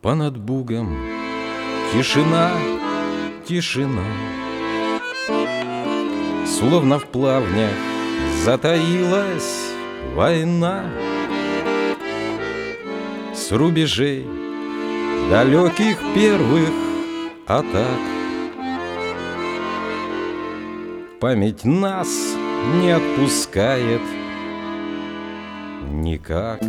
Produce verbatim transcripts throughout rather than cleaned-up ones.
Понад Бугом тишина, тишина, словно в плавнях затаилась война. С рубежей далеких первых атак память нас не отпускает никак.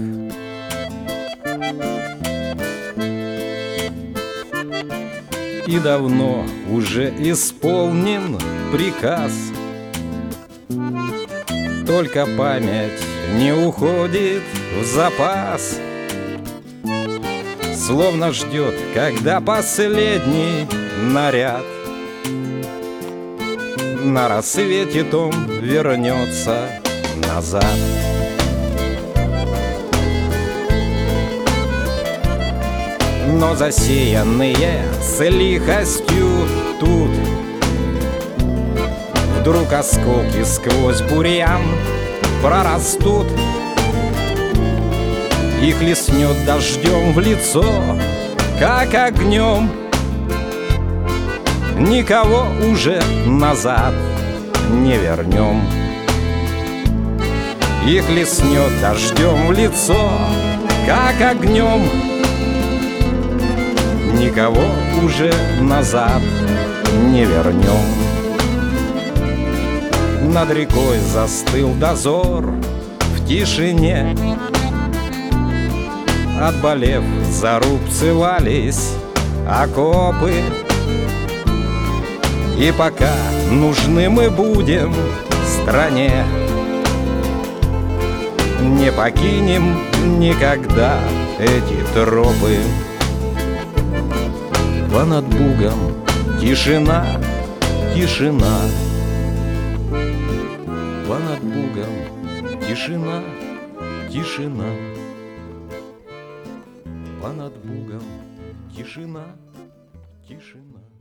И давно уже исполнен приказ, только память не уходит в запас, словно ждет, когда последний наряд на рассвете том вернется назад. Но засеянные с лихостью тут вдруг осколки сквозь бурьян прорастут. Их леснет дождем в лицо, как огнем. Никого уже назад не вернем. Их леснет дождем в лицо, как огнем. Никого уже назад не вернем. Над рекой застыл дозор в тишине. Отболев зарубцевались окопы. И пока нужны мы будем стране, не покинем никогда эти тропы. Понад Бугом тишина, тишина, понад Бугом тишина, тишина, понад Бугом тишина, тишина.